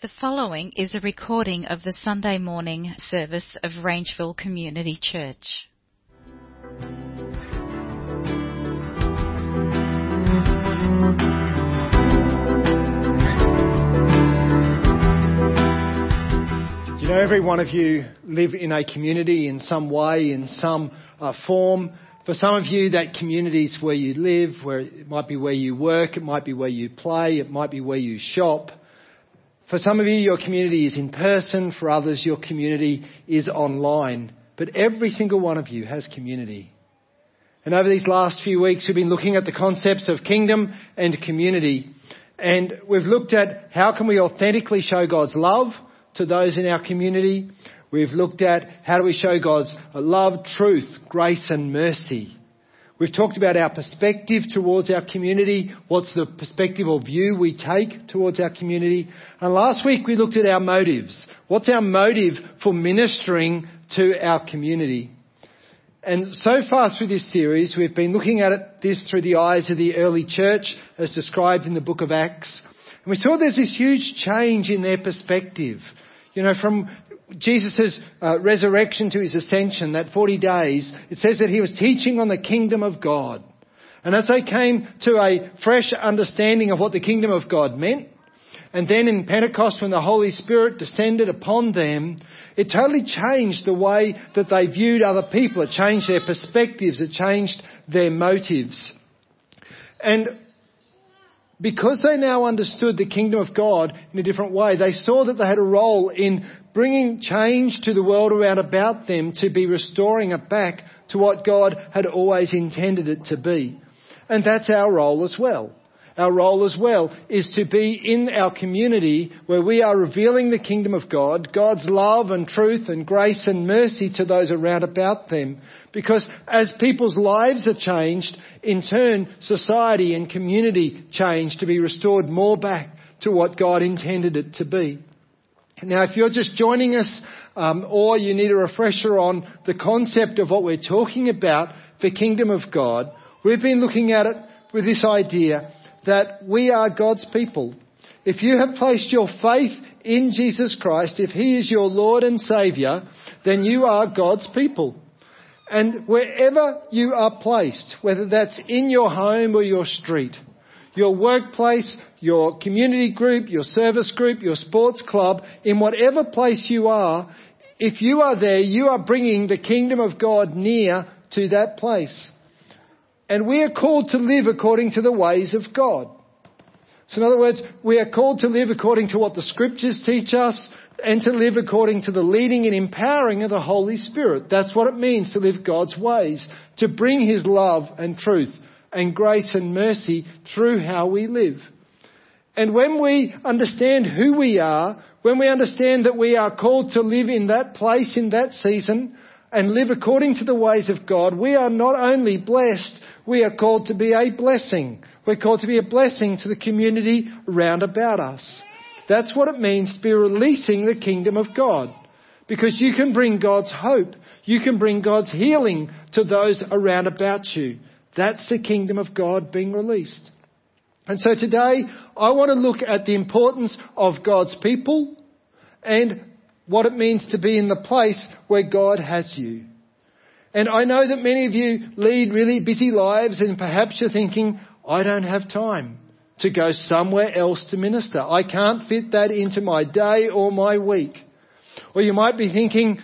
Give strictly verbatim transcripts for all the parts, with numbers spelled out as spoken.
The following is a recording of the Sunday morning service of Rangeville Community Church. You know, every one of you live in a community in some way, in some uh, form. For some of you, that community is where you live, where it might be where you work, it might be where you play, it might be where you shop. For some of you, your community is in person. For others, your community is online. But every single one of you has community. And over these last few weeks, we've been looking at the concepts of kingdom and community. And we've looked at how can we authentically show God's love to those in our community. We've looked at how do we show God's love, truth, grace and mercy. We've talked about our perspective towards our community. What's the perspective or view we take towards our community? And last week we looked at our motives. What's our motive for ministering to our community? And so far through this series, we've been looking at it, this through the eyes of the early church as described in the book of Acts. And we saw there's this huge change in their perspective. You know, from Jesus' uh, resurrection to his ascension, that forty days, it says that he was teaching on the kingdom of God. And as they came to a fresh understanding of what the kingdom of God meant, and then in Pentecost when the Holy Spirit descended upon them, it totally changed the way that they viewed other people. It changed their perspectives. It changed their motives. And because they now understood the kingdom of God in a different way, they saw that they had a role in bringing change to the world around about them to be restoring it back to what God had always intended it to be. And that's our role as well. Our role as well is to be in our community where we are revealing the kingdom of God, God's love and truth and grace and mercy to those around about them. Because as people's lives are changed, in turn, society and community change to be restored more back to what God intended it to be. Now, if you're just joining us, um, or you need a refresher on the concept of what we're talking about, the kingdom of God, we've been looking at it with this idea that we are God's people. If you have placed your faith in Jesus Christ, if he is your Lord and Saviour, then you are God's people. And wherever you are placed, whether that's in your home or your street, your workplace, your community group, your service group, your sports club, in whatever place you are, if you are there, you are bringing the kingdom of God near to that place. And we are called to live according to the ways of God. So in other words, we are called to live according to what the scriptures teach us and to live according to the leading and empowering of the Holy Spirit. That's what it means to live God's ways, to bring his love and truth and grace and mercy through how we live. And when we understand who we are, when we understand that we are called to live in that place, in that season, and live according to the ways of God, we are not only blessed, we are called to be a blessing. We're called to be a blessing to the community round about us. That's what it means to be releasing the kingdom of God. Because you can bring God's hope. You can bring God's healing to those around about you. That's the kingdom of God being released. And so today, I want to look at the importance of God's people and what it means to be in the place where God has you. And I know that many of you lead really busy lives and perhaps you're thinking, I don't have time to go somewhere else to minister. I can't fit that into my day or my week. Or you might be thinking,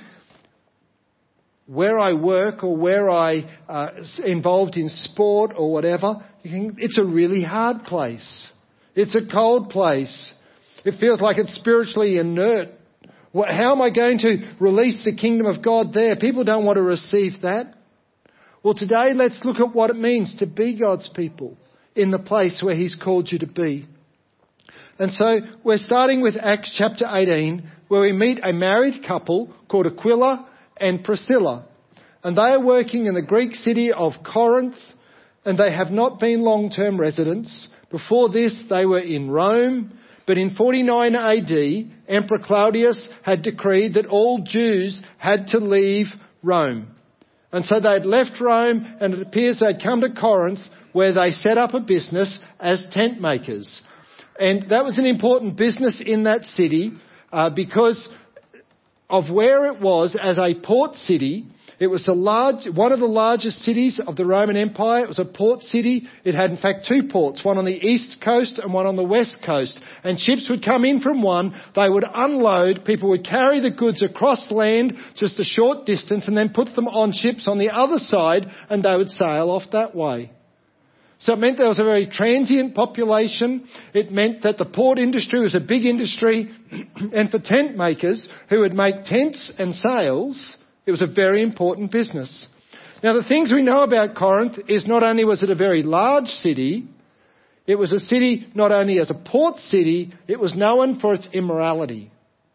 where I work or where I uh, involved in sport or whatever, you think it's a really hard place. It's a cold place. It feels like it's spiritually inert. What, how am I going to release the kingdom of God there? People don't want to receive that. Well, today let's look at what it means to be God's people in the place where he's called you to be. And so we're starting with Acts chapter eighteen, where we meet a married couple called Aquila and Priscilla. And they are working in the Greek city of Corinth, and they have not been long-term residents. Before this, they were in Rome. But in forty-nine A D, Emperor Claudius had decreed that all Jews had to leave Rome. And so they'd left Rome, and it appears they'd come to Corinth, where they set up a business as tent makers. And that was an important business in that city uh, because of where it was as a port city. It was the large, one of the largest cities of the Roman Empire. It was a port city. It had, in fact, two ports, one on the east coast and one on the west coast. And ships would come in from one, they would unload, people would carry the goods across land just a short distance and then put them on ships on the other side and they would sail off that way. So it meant there was a very transient population. It meant that the port industry was a big industry. And for tent makers who would make tents and sails, it was a very important business. Now, the things we know about Corinth is not only was it a very large city, it was a city not only as a port city, it was known for its immorality.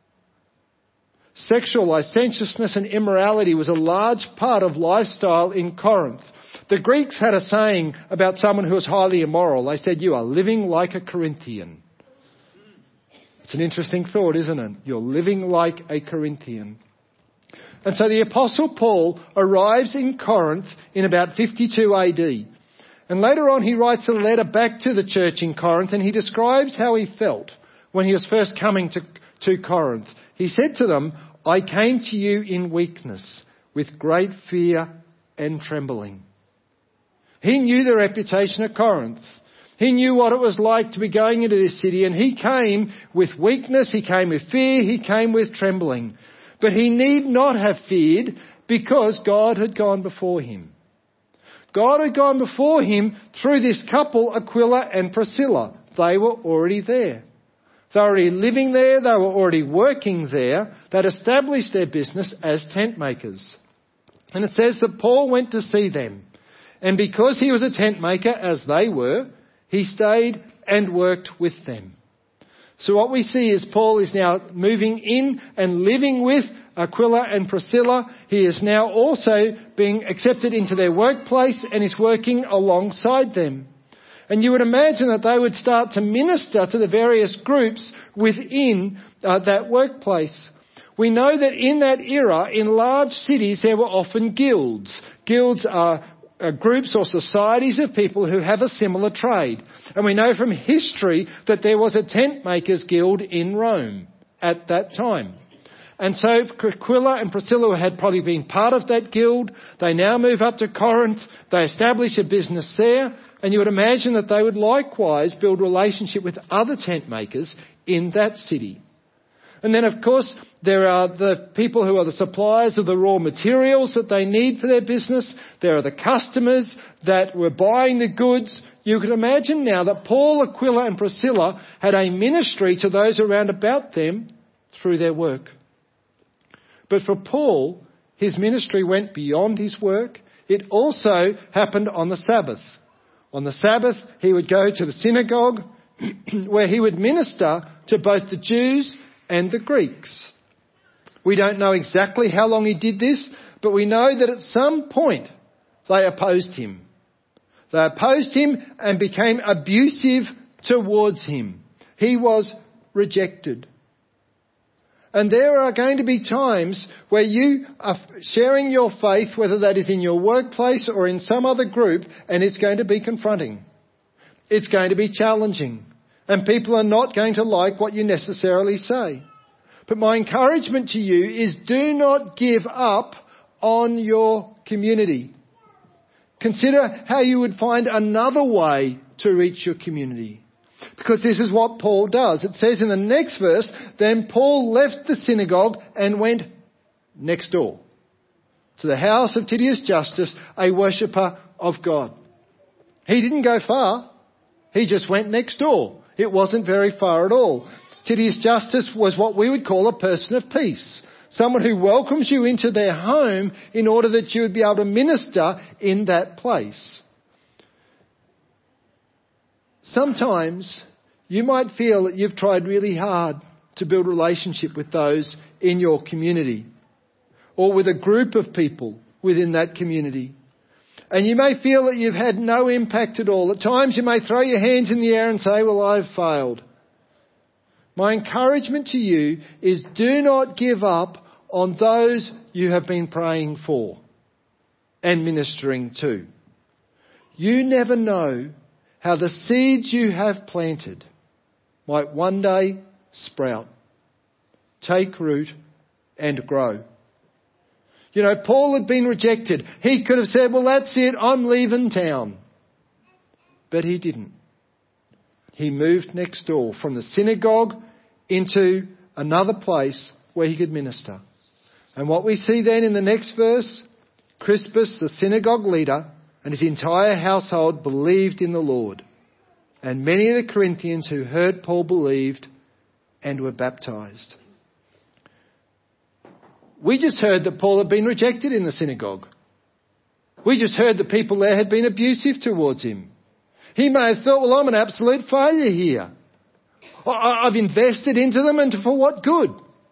Sexual licentiousness and immorality was a large part of lifestyle in Corinth. The Greeks had a saying about someone who was highly immoral. They said, "You are living like a Corinthian." It's an interesting thought, isn't it? You're living like a Corinthian. And so the Apostle Paul arrives in Corinth in about fifty-two A D. And later on he writes a letter back to the church in Corinth and he describes how he felt when he was first coming to, to Corinth. He said to them, "I came to you in weakness, with great fear and trembling." He knew the reputation of Corinth. He knew what it was like to be going into this city, and he came with weakness, he came with fear, he came with trembling. But he need not have feared because God had gone before him. God had gone before him through this couple, Aquila and Priscilla. They were already there. They were already living there, they were already working there. They'd established their business as tent makers. And it says that Paul went to see them. And because he was a tent maker, as they were, he stayed and worked with them. So what we see is Paul is now moving in and living with Aquila and Priscilla. He is now also being accepted into their workplace and is working alongside them. And you would imagine that they would start to minister to the various groups within uh, that workplace. We know that in that era, in large cities, there were often guilds. Guilds are Uh, groups or societies of people who have a similar trade. And we know from history that there was a tent makers guild in Rome at that time. And so Aquila and Priscilla had probably been part of that guild. They now move up to Corinth. They establish a business there. And you would imagine that they would likewise build relationship with other tent makers in that city. And then, of course, there are the people who are the suppliers of the raw materials that they need for their business. There are the customers that were buying the goods. You can imagine now that Paul, Aquila and Priscilla had a ministry to those around about them through their work. But for Paul, his ministry went beyond his work. It also happened on the Sabbath. On the Sabbath, he would go to the synagogue where he would minister to both the Jews and the Greeks. We don't know exactly how long he did this, but we know that at some point they opposed him. They opposed him and became abusive towards him. He was rejected. And there are going to be times where you are sharing your faith, whether that is in your workplace or in some other group, and it's going to be confronting. It's going to be challenging. And people are not going to like what you necessarily say. But my encouragement to you is do not give up on your community. Consider how you would find another way to reach your community. Because this is what Paul does. It says in the next verse, then Paul left the synagogue and went next door to the house of Titius Justus, a worshipper of God. He didn't go far. He just went next door. It wasn't very far at all. Titius Justus was what we would call a person of peace. Someone who welcomes you into their home in order that you would be able to minister in that place. Sometimes you might feel that you've tried really hard to build relationship with those in your community or with a group of people within that community. And you may feel that you've had no impact at all. At times you may throw your hands in the air and say, well, I've failed. My encouragement to you is do not give up on those you have been praying for and ministering to. You never know how the seeds you have planted might one day sprout, take root and grow. You know, Paul had been rejected. He could have said, well, that's it, I'm leaving town. But he didn't. He moved next door from the synagogue into another place where he could minister. And what we see then in the next verse, Crispus, the synagogue leader, and his entire household believed in the Lord. And many of the Corinthians who heard Paul believed and were baptized. We just heard that Paul had been rejected in the synagogue. We just heard that people there had been abusive towards him. He may have thought, well, I'm an absolute failure here. I've invested into them, and for what good?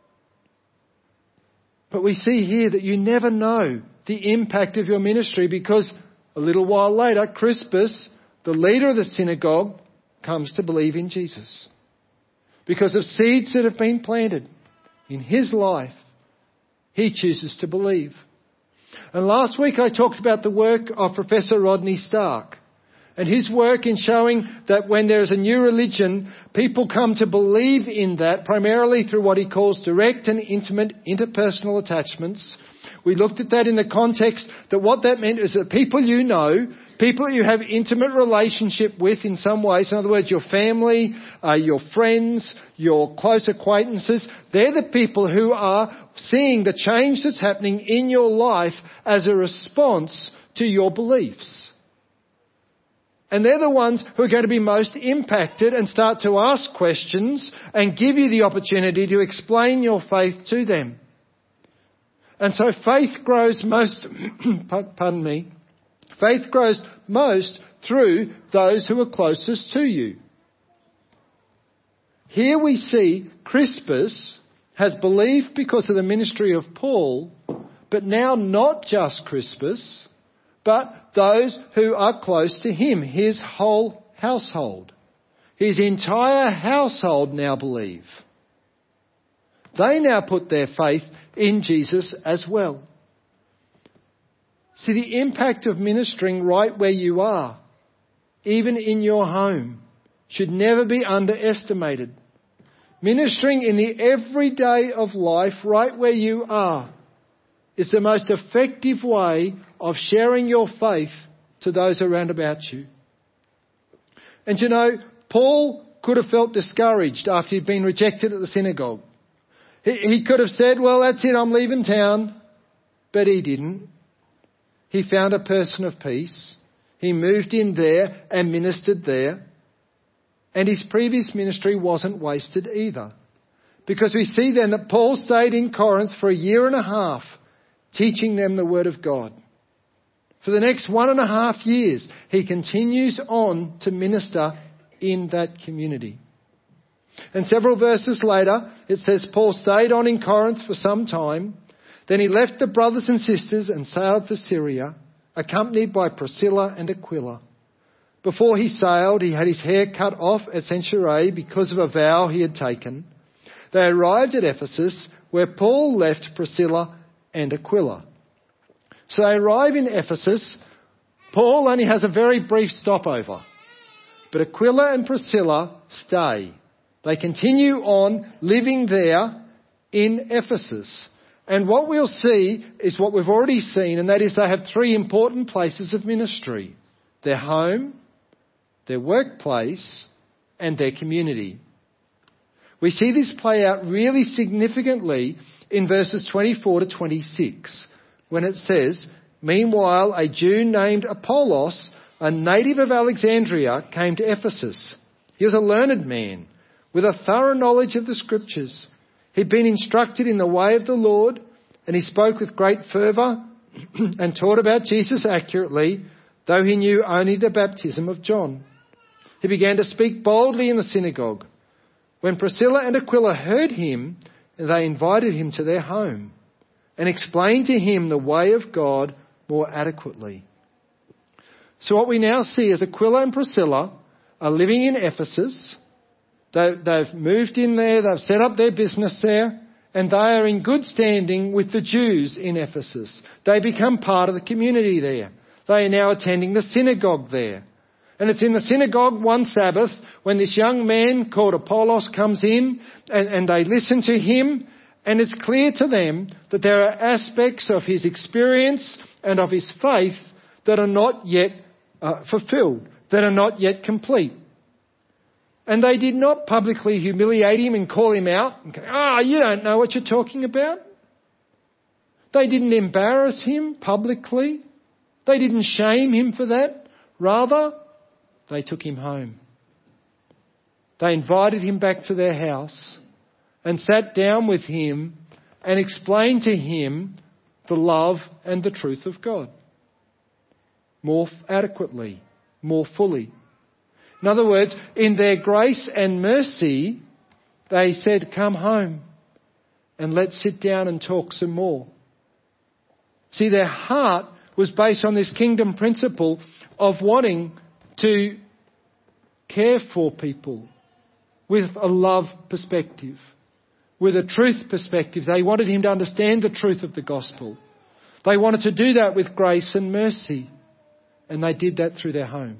But we see here that you never know the impact of your ministry, because a little while later, Crispus, the leader of the synagogue, comes to believe in Jesus. Because of seeds that have been planted in his life, he chooses to believe. And last week I talked about the work of Professor Rodney Stark and his work in showing that when there is a new religion, people come to believe in that primarily through what he calls direct and intimate interpersonal attachments. We looked at that in the context that what that meant is that people you know, people that you have intimate relationship with in some ways, in other words, your family, uh, your friends, your close acquaintances, they're the people who are seeing the change that's happening in your life as a response to your beliefs. And they're the ones who are going to be most impacted and start to ask questions and give you the opportunity to explain your faith to them. And so faith grows most, pardon me, faith grows most through those who are closest to you. Here we see Crispus has believed because of the ministry of Paul, but now not just Crispus, but those who are close to him, his whole household. His entire household now believe. They now put their faith in Jesus as well. See, the impact of ministering right where you are, even in your home, should never be underestimated. Ministering in the everyday of life, right where you are, is the most effective way of sharing your faith to those around about you. And you know, Paul could have felt discouraged after he'd been rejected at the synagogue. He, he could have said, well, that's it, I'm leaving town. But he didn't. He found a person of peace. He moved in there and ministered there. And his previous ministry wasn't wasted either. Because we see then that Paul stayed in Corinth for a year and a half, teaching them the Word of God. For the next one and a half years, he continues on to minister in that community. And several verses later, it says Paul stayed on in Corinth for some time. Then he left the brothers and sisters and sailed for Syria, accompanied by Priscilla and Aquila. Before he sailed, he had his hair cut off at Cenchreae because of a vow he had taken. They arrived at Ephesus, where Paul left Priscilla and Aquila. So they arrive in Ephesus. Paul only has a very brief stopover. But Aquila and Priscilla stay. They continue on living there in Ephesus. And what we'll see is what we've already seen, and that is they have three important places of ministry. Their home, their workplace, and their community. We see this play out really significantly in verses twenty-four to twenty-six, when it says, meanwhile, a Jew named Apollos, a native of Alexandria, came to Ephesus. He was a learned man with a thorough knowledge of the Scriptures. He'd been instructed in the way of the Lord, and he spoke with great fervour and taught about Jesus accurately, though he knew only the baptism of John. He began to speak boldly in the synagogue. When Priscilla and Aquila heard him, they invited him to their home and explained to him the way of God more adequately. So what we now see is Aquila and Priscilla are living in Ephesus. They've moved in there, they've set up their business there, and they are in good standing with the Jews in Ephesus. They become part of the community there. They are now attending the synagogue there. And it's in the synagogue one Sabbath when this young man called Apollos comes in and, and they listen to him, and it's clear to them that there are aspects of his experience and of his faith that are not yet uh, fulfilled, that are not yet complete. And they did not publicly humiliate him and call him out and go, ah, oh, you don't know what you're talking about. They didn't embarrass him publicly. They didn't shame him for that. Rather, they took him home. They invited him back to their house and sat down with him and explained to him the love and the truth of God more adequately, more fully. In other words, in their grace and mercy, they said, come home and let's sit down and talk some more. See, their heart was based on this kingdom principle of wanting to care for people with a love perspective, with a truth perspective. They wanted him to understand the truth of the gospel. They wanted to do that with grace and mercy, and they did that through their home.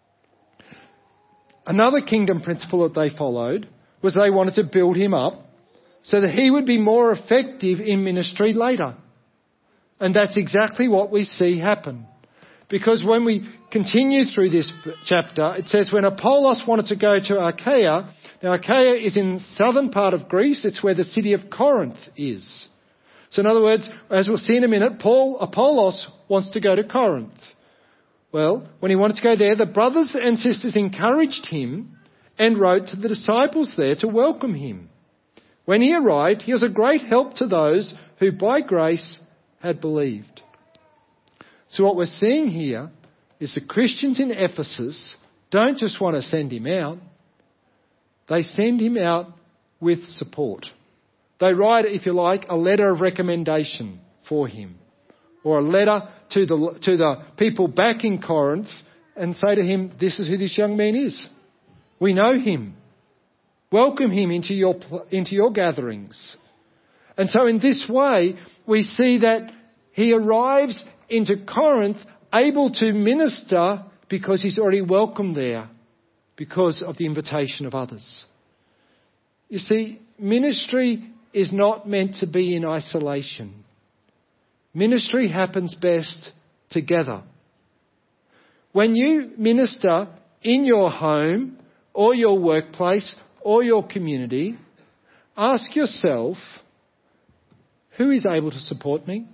Another kingdom principle that they followed was they wanted to build him up so that he would be more effective in ministry later. And that's exactly what we see happen. Because when we continue through this chapter, it says when Apollos wanted to go to Achaia, now Achaia is in the southern part of Greece, it's where the city of Corinth is. So in other words, as we'll see in a minute, Paul, Apollos wants to go to Corinth. Well, when he wanted to go there, the brothers and sisters encouraged him and wrote to the disciples there to welcome him. When he arrived, he was a great help to those who by grace had believed. So what we're seeing here is the Christians in Ephesus don't just want to send him out. They send him out with support. They write, if you like, a letter of recommendation for him, or a letter to the to the people back in Corinth and say to him, this is who this young man is. We know him. Welcome him into your into your gatherings. And so in this way, we see that he arrives into Corinth able to minister because he's already welcomed there because of the invitation of others. You see, ministry is not meant to be in isolation. Ministry happens best together. When you minister in your home or your workplace or your community, ask yourself, who is able to support me?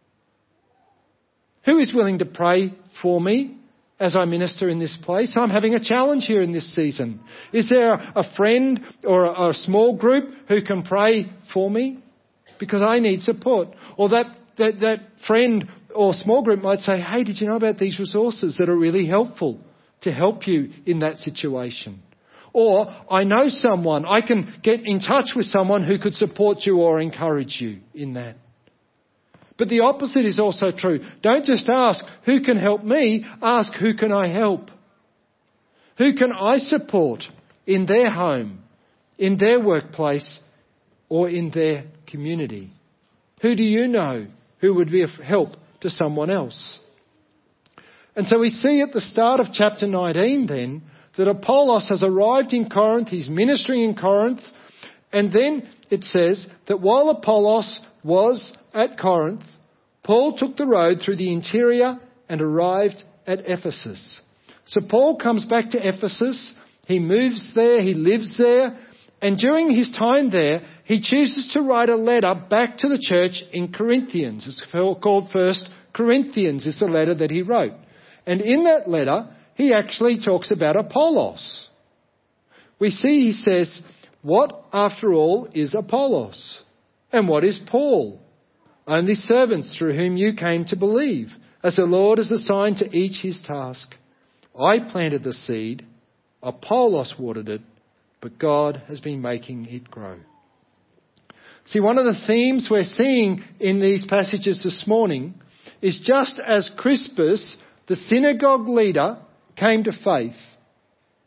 Who is willing to pray for me as I minister in this place? I'm having a challenge here in this season. Is there a friend or a, a small group who can pray for me? Because I need support. Or that, that, that friend or small group might say, hey, did you know about these resources that are really helpful to help you in that situation? Or I know someone, I can get in touch with someone who could support you or encourage you in that. But the opposite is also true. Don't just ask, who can help me? Ask, who can I help? Who can I support in their home, in their workplace, or in their community? Who do you know who would be of help to someone else? And so we see at the start of chapter nineteen then that Apollos has arrived in Corinth, he's ministering in Corinth, and then it says that while Apollos was at Corinth, Paul took the road through the interior and arrived at Ephesus. So Paul comes back to Ephesus, he moves there, he lives there, and during his time there, he chooses to write a letter back to the church in Corinthians. It's called First Corinthians, is the letter that he wrote. And in that letter, he actually talks about Apollos. We see he says, what after all is Apollos? And what is Paul? Only servants through whom you came to believe, as the Lord has assigned to each his task. I planted the seed, Apollos watered it, but God has been making it grow. See, one of the themes we're seeing in these passages this morning is just as Crispus, the synagogue leader, came to faith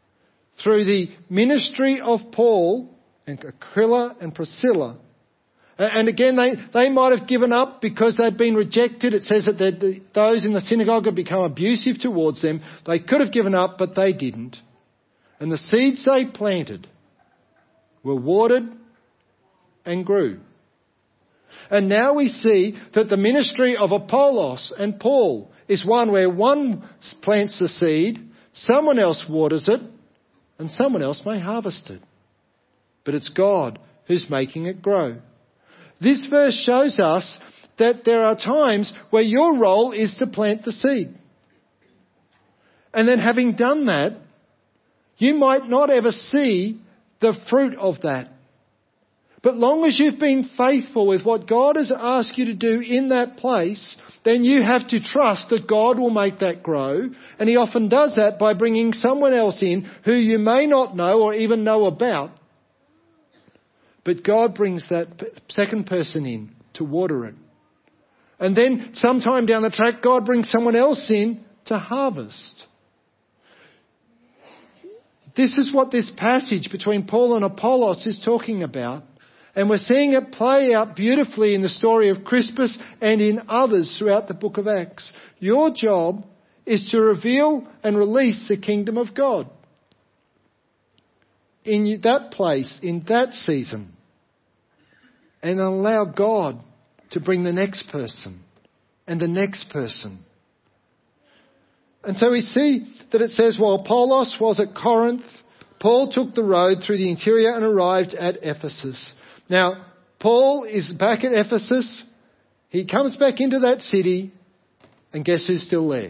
through the ministry of Paul and Aquila and Priscilla, And again, they, they might have given up because they'd been rejected. It says that the, those in the synagogue had become abusive towards them. They could have given up, but they didn't. And the seeds they planted were watered and grew. And now we see that the ministry of Apollos and Paul is one where one plants the seed, someone else waters it, and someone else may harvest it. But it's God who's making it grow. This verse shows us that there are times where your role is to plant the seed. And then having done that, you might not ever see the fruit of that. But long as you've been faithful with what God has asked you to do in that place, then you have to trust that God will make that grow. And He often does that by bringing someone else in who you may not know or even know about. But God brings that second person in to water it. And then sometime down the track, God brings someone else in to harvest. This is what this passage between Paul and Apollos is talking about. And we're seeing it play out beautifully in the story of Crispus and in others throughout the book of Acts. Your job is to reveal and release the kingdom of God in that place, in that season. And allow God to bring the next person and the next person. And so we see that it says, while Apollos was at Corinth, Paul took the road through the interior and arrived at Ephesus. Now, Paul is back at Ephesus. He comes back into that city. And guess who's still there?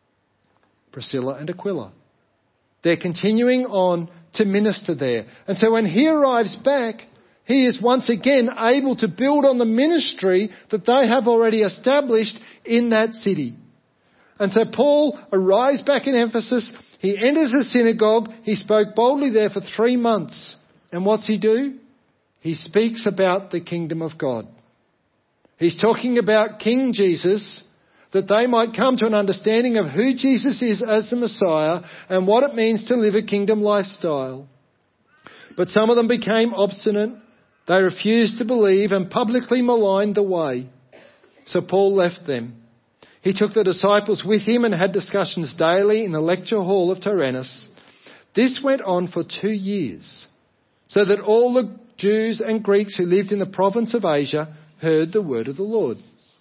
Priscilla and Aquila. They're continuing on to minister there. And so when he arrives back, he is once again able to build on the ministry that they have already established in that city. And so Paul arrives back in Ephesus. He enters the synagogue. He spoke boldly there for three months. And what's he do? He speaks about the kingdom of God. He's talking about King Jesus, that they might come to an understanding of who Jesus is as the Messiah and what it means to live a kingdom lifestyle. But some of them became obstinate. They refused to believe and publicly maligned the way. So Paul left them. He took the disciples with him and had discussions daily in the lecture hall of Tyrannus. This went on for two years, so that all the Jews and Greeks who lived in the province of Asia heard the word of the Lord.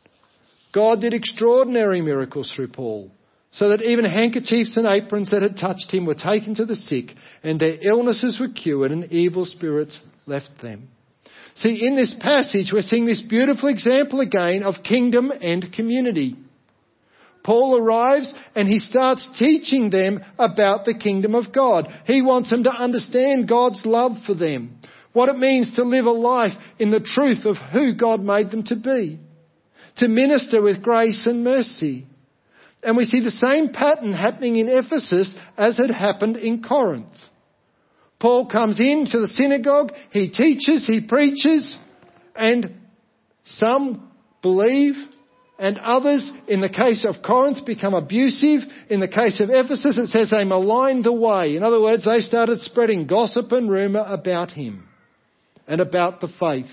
God did extraordinary miracles through Paul, so that even handkerchiefs and aprons that had touched him were taken to the sick, and their illnesses were cured, and evil spirits left them. See, in this passage, we're seeing this beautiful example again of kingdom and community. Paul arrives and he starts teaching them about the kingdom of God. He wants them to understand God's love for them, what it means to live a life in the truth of who God made them to be, to minister with grace and mercy. And we see the same pattern happening in Ephesus as had happened in Corinth. Paul comes into the synagogue, he teaches, he preaches, and some believe, and others, in the case of Corinth, become abusive. In the case of Ephesus, it says they maligned the way. In other words, they started spreading gossip and rumour about him and about the faith.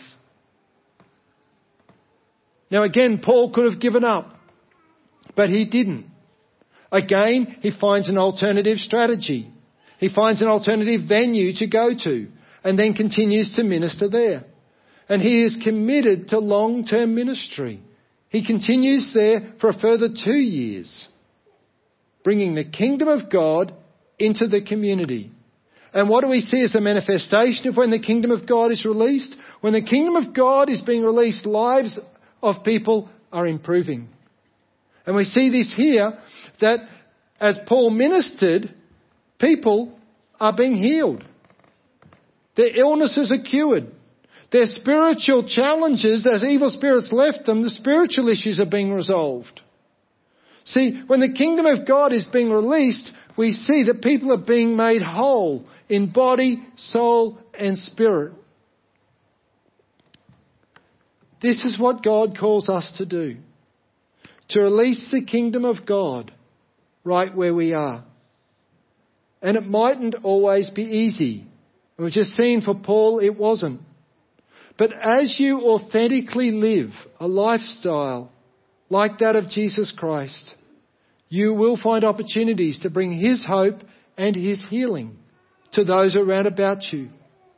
Now again, Paul could have given up, but he didn't. Again, he finds an alternative strategy. He finds an alternative venue to go to and then continues to minister there. And he is committed to long-term ministry. He continues there for a further two years, bringing the kingdom of God into the community. And what do we see as the manifestation of when the kingdom of God is released? When the kingdom of God is being released, lives of people are improving. And we see this here, that as Paul ministered, people are being healed. Their illnesses are cured. Their spiritual challenges, as evil spirits left them, the spiritual issues are being resolved. See, when the kingdom of God is being released, we see that people are being made whole in body, soul, and spirit. This is what God calls us to do. To release the kingdom of God right where we are. And it mightn't always be easy. We've just seen for Paul it wasn't. But as you authentically live a lifestyle like that of Jesus Christ, you will find opportunities to bring His hope and His healing to those around about you.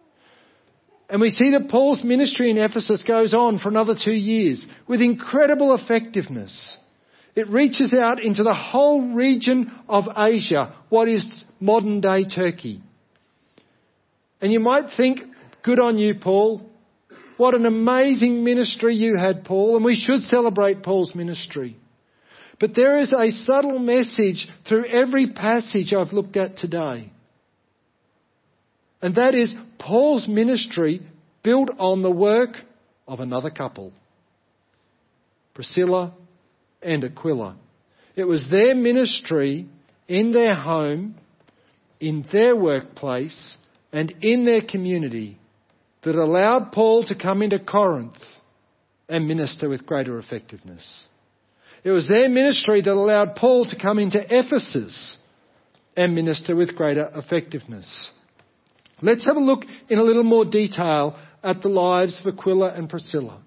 And we see that Paul's ministry in Ephesus goes on for another two years with incredible effectiveness. It reaches out into the whole region of Asia, what is modern day Turkey. And you might think, good on you, Paul. What an amazing ministry you had, Paul, and we should celebrate Paul's ministry. But there is a subtle message through every passage I've looked at today. And that is Paul's ministry built on the work of another couple, Priscilla and Aquila. It was their ministry in their home, in their workplace, and in their community that allowed Paul to come into Corinth and minister with greater effectiveness. It was their ministry that allowed Paul to come into Ephesus and minister with greater effectiveness. Let's have a look in a little more detail at the lives of Aquila and Priscilla.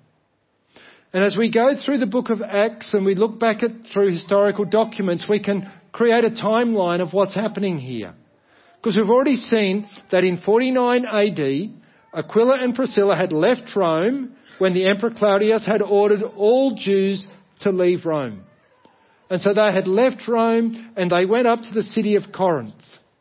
And as we go through the book of Acts and we look back at through historical documents, we can create a timeline of what's happening here. Because we've already seen that in forty-nine A D, Aquila and Priscilla had left Rome when the Emperor Claudius had ordered all Jews to leave Rome. And so they had left Rome and they went up to the city of Corinth.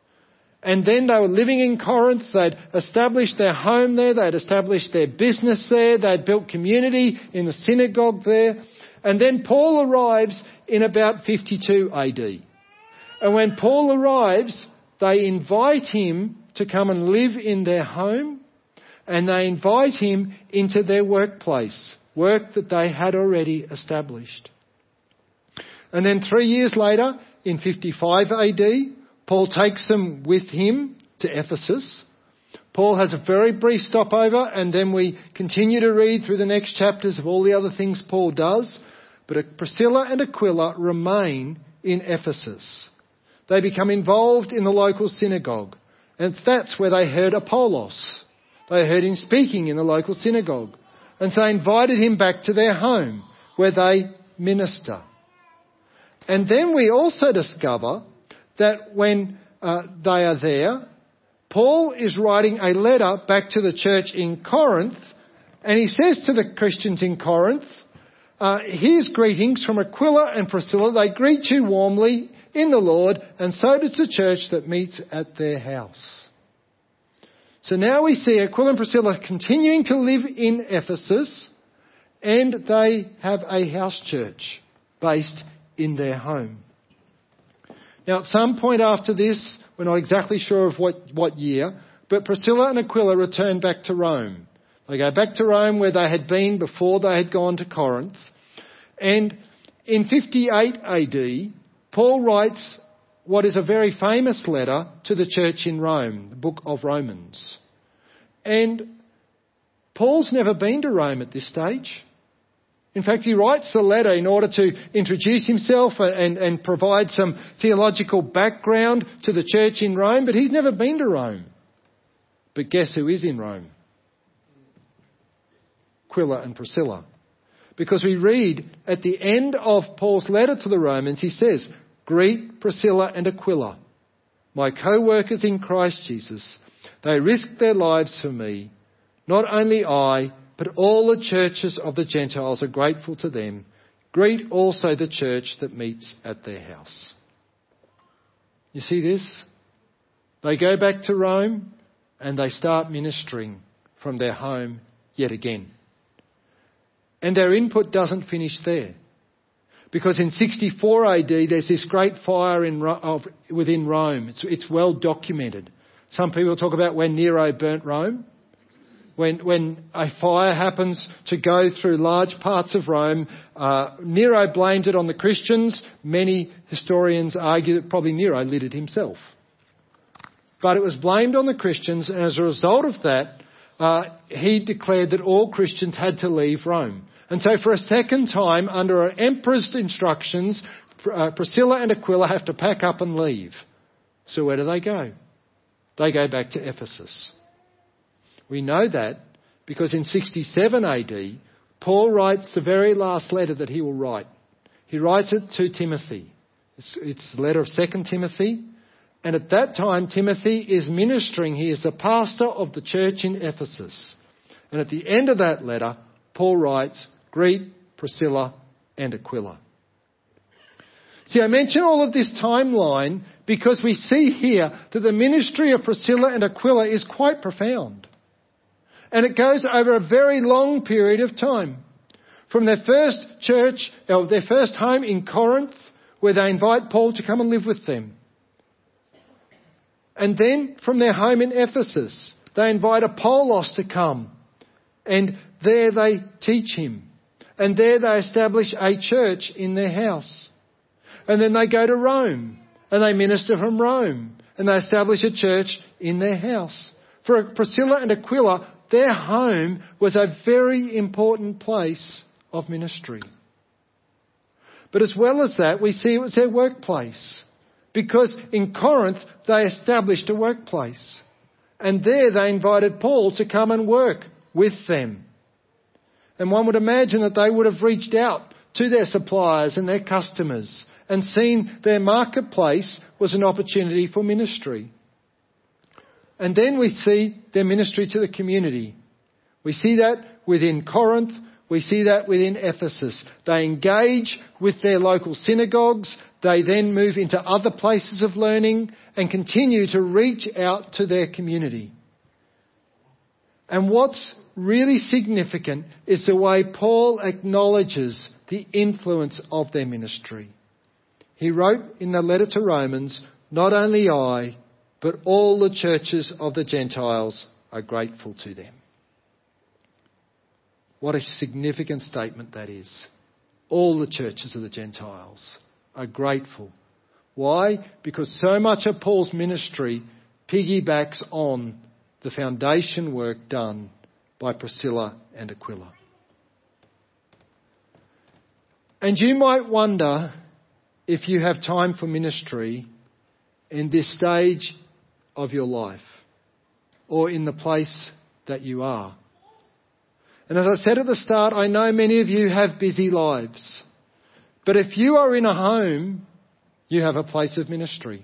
And then they were living in Corinth. They'd established their home there. They'd established their business there. They'd built community in the synagogue there. And then Paul arrives in about fifty-two A D. And when Paul arrives, they invite him to come and live in their home. And they invite him into their workplace, work that they had already established. And then three years later, in fifty-five A D, Paul takes them with him to Ephesus. Paul has a very brief stopover, and then we continue to read through the next chapters of all the other things Paul does. But Priscilla and Aquila remain in Ephesus. They become involved in the local synagogue. And that's where they heard Apollos. They heard him speaking in the local synagogue. And so they invited him back to their home where they minister. And then we also discover that when uh, they are there, Paul is writing a letter back to the church in Corinth, and he says to the Christians in Corinth, uh, here's greetings from Aquila and Priscilla. They greet you warmly in the Lord, and so does the church that meets at their house. So now we see Aquila and Priscilla continuing to live in Ephesus, and they have a house church based in their home. Now, at some point after this, we're not exactly sure of what, what year, but Priscilla and Aquila return back to Rome. They go back to Rome where they had been before they had gone to Corinth. And in fifty-eight A D, Paul writes what is a very famous letter to the church in Rome, the book of Romans. And Paul's never been to Rome at this stage. In fact, he writes the letter in order to introduce himself and, and provide some theological background to the church in Rome, but he's never been to Rome. But guess who is in Rome? Aquila and Priscilla. Because we read at the end of Paul's letter to the Romans, he says, "Greet Priscilla and Aquila, my co-workers in Christ Jesus. They risked their lives for me. Not only I, but all the churches of the Gentiles are grateful to them. Greet also the church that meets at their house." You see this? They go back to Rome and they start ministering from their home yet again. And their input doesn't finish there. Because in sixty-four A D, there's this great fire in, of, within Rome. It's, it's well documented. Some people talk about when Nero burnt Rome. When, when a fire happens to go through large parts of Rome, uh, Nero blamed it on the Christians. Many historians argue that probably Nero lit it himself. But it was blamed on the Christians, and as a result of that, uh, he declared that all Christians had to leave Rome. And so for a second time, under an emperor's instructions, uh, Priscilla and Aquila have to pack up and leave. So where do they go? They go back to Ephesus. We know that Because in sixty-seven A D, Paul writes the very last letter that he will write. He writes it to Timothy. It's, it's the letter of Second Timothy. And at that time, Timothy is ministering. He is the pastor of the church in Ephesus. And at the end of that letter, Paul writes, "Greet Priscilla and Aquila." See, I mention all of this timeline because we see here that the ministry of Priscilla and Aquila is quite profound. And it goes over a very long period of time. From their first church, or their first home in Corinth, where they invite Paul to come and live with them. And then from their home in Ephesus, they invite Apollos to come. And there they teach him. And there they establish a church in their house. And then they go to Rome. And they minister from Rome. And they establish a church in their house. For Priscilla and Aquila, their home was a very important place of ministry. But as well as that, we see it was their workplace. Because in Corinth, they established a workplace. And there they invited Paul to come and work with them. And one would imagine that they would have reached out to their suppliers and their customers and seen their marketplace was an opportunity for ministry. And then we see their ministry to the community. We see that within Corinth. We see that within Ephesus. They engage with their local synagogues. They then move into other places of learning and continue to reach out to their community. And what's really significant is the way Paul acknowledges the influence of their ministry. He wrote in the letter to Romans, "Not only I, but all the churches of the Gentiles are grateful to them." What a significant statement that is. All the churches of the Gentiles are grateful. Why? Because so much of Paul's ministry piggybacks on the foundation work done by Priscilla and Aquila. And you might wonder if you have time for ministry in this stage of your life or in the place that you are. And as I said at the start, I know many of you have busy lives. But if you are in a home, you have a place of ministry.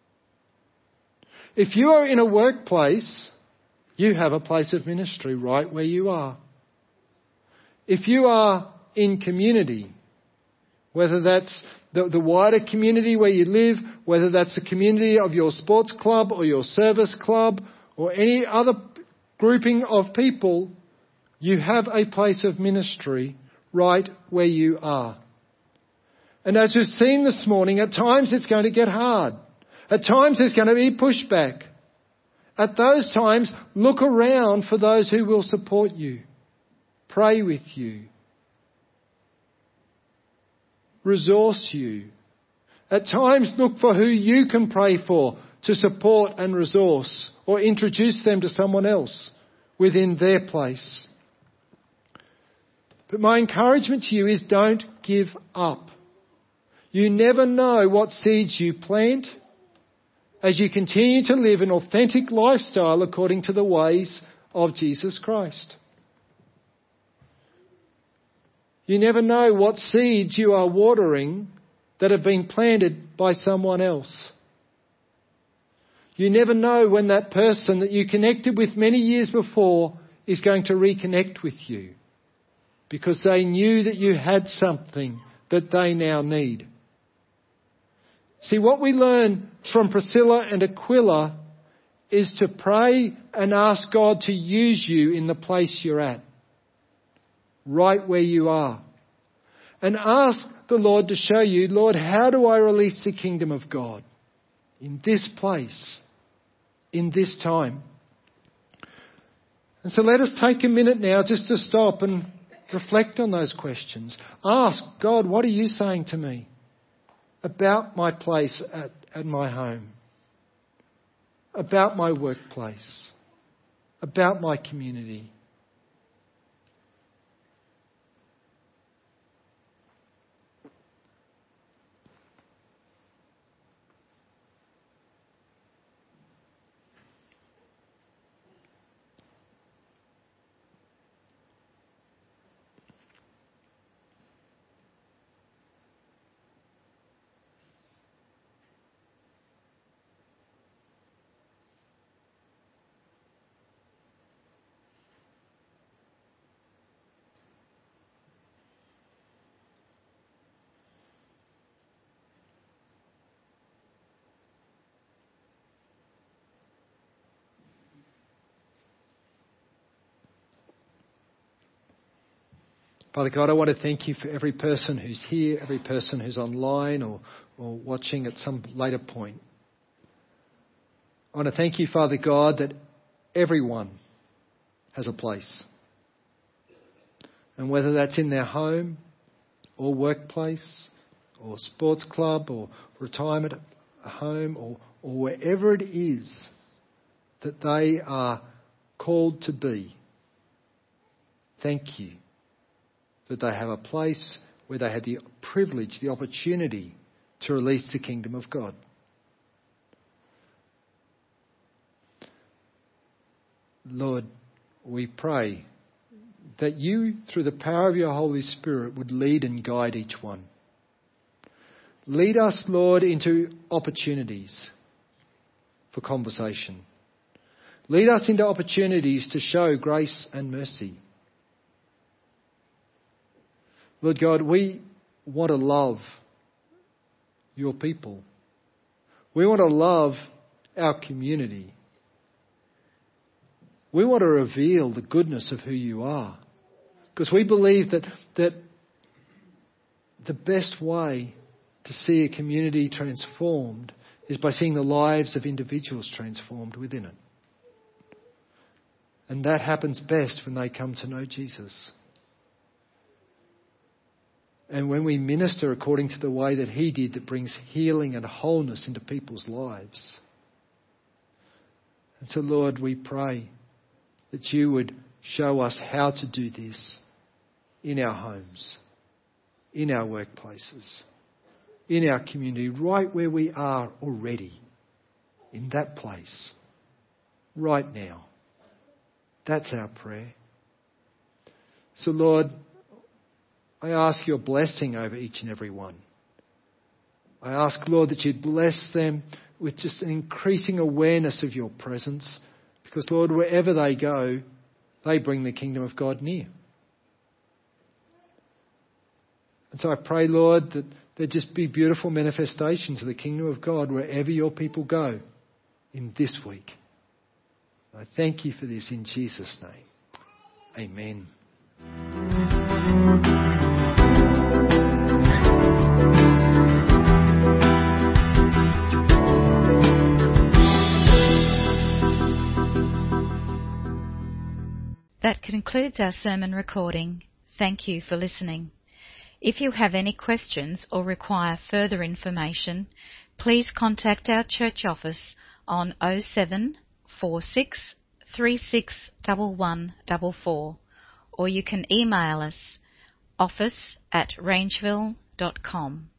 If you are in a workplace, you have a place of ministry right where you are. If you are in community, whether that's the, the wider community where you live, whether that's the community of your sports club or your service club or any other grouping of people, you have a place of ministry right where you are. And as we've seen this morning, at times it's going to get hard. At times there's going to be pushback. At those times, look around for those who will support you, pray with you, resource you. At times, look for who you can pray for to support and resource or introduce them to someone else within their place. But my encouragement to you is don't give up. You never know what seeds you plant as you continue to live an authentic lifestyle according to the ways of Jesus Christ. You never know what seeds you are watering that have been planted by someone else. You never know when that person that you connected with many years before is going to reconnect with you because they knew that you had something that they now need. See, what we learn from Priscilla and Aquila is to pray and ask God to use you in the place you're at, right where you are. And ask the Lord to show you, Lord, how do I release the kingdom of God in this place, in this time? And so let us take a minute now just to stop and reflect on those questions. Ask God, what are you saying to me about my place at, at my home, about my workplace, about my community? Father God, I want to thank you for every person who's here, every person who's online or, or watching at some later point. I want to thank you, Father God, that everyone has a place. And whether that's in their home or workplace or sports club or retirement home or, or wherever it is that they are called to be, thank you that they have a place where they have the privilege, the opportunity to release the kingdom of God. Lord, we pray that you, through the power of your Holy Spirit, would lead and guide each one. Lead us, Lord, into opportunities for conversation. Lead us into opportunities to show grace and mercy. Lord God, we want to love your people. We want to love our community. We want to reveal the goodness of who you are. Because we believe that, that the best way to see a community transformed is by seeing the lives of individuals transformed within it. And that happens best when they come to know Jesus. And when we minister according to the way that he did, that brings healing and wholeness into people's lives. And so, Lord, we pray that you would show us how to do this in our homes, in our workplaces, in our community, right where we are already, in that place, right now. That's our prayer. So, Lord, I ask your blessing over each and every one. I ask, Lord, that you'd bless them with just an increasing awareness of your presence. Because, Lord, wherever they go, they bring the kingdom of God near. And so I pray, Lord, that there just be beautiful manifestations of the kingdom of God wherever your people go in this week. I thank you for this in Jesus' name. Amen. That concludes our sermon recording. Thank you for listening. If you have any questions or require further information, please contact our church office on oh seven four six three six one one four four, or you can email us office at rangeville dot com.